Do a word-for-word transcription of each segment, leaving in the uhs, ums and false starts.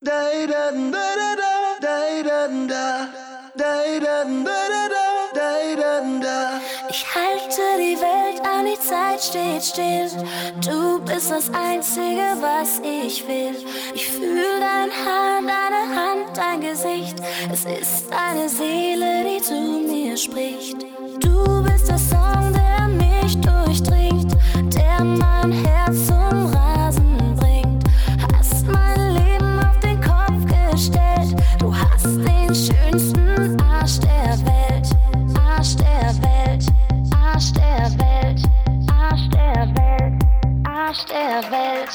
Ich halte die Welt an, die Zeit steht still. Du bist das Einzige, was ich will. Ich fühl dein Haar, deine Hand, dein Gesicht. Es ist deine Seele, die zu mir spricht. Du bist der Song, der mich durchdringt, der mein Herz zum Rasen bringt. Hast mein Leben auf den Kopf gestellt. Du hast den schönsten Arsch der Welt. Arsch der Welt, Arsch der Welt, Arsch der Welt, Arsch der Welt.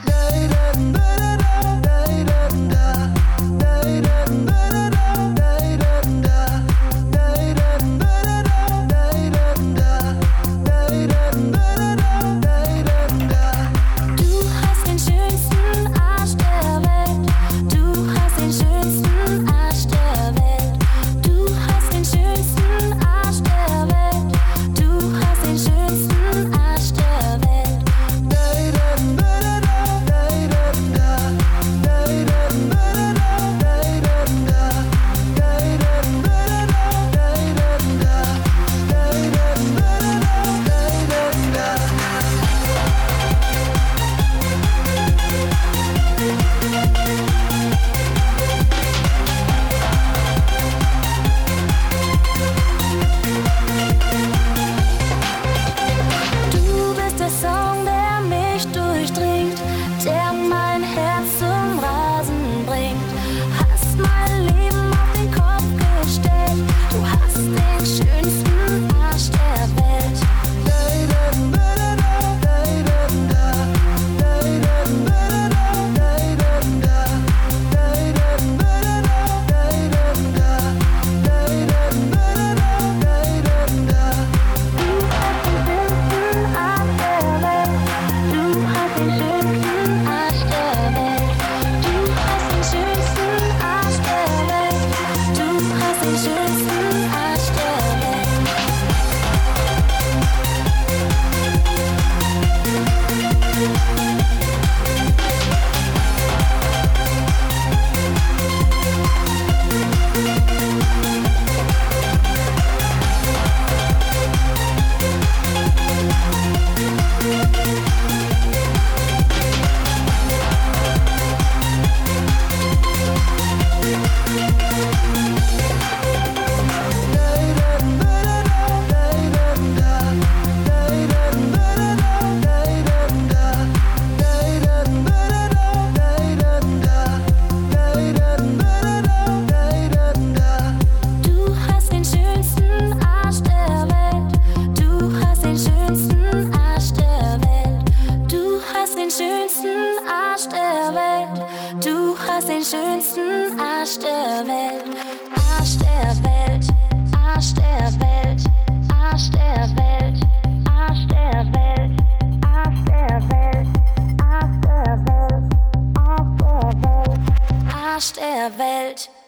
Du hast den schönsten Arsch der Welt. Arsch der Welt, Arsch der Welt, Arsch der Welt, Arsch der Welt, Arsch der Welt, Arsch der Welt, Arsch der Welt, Arsch der Welt.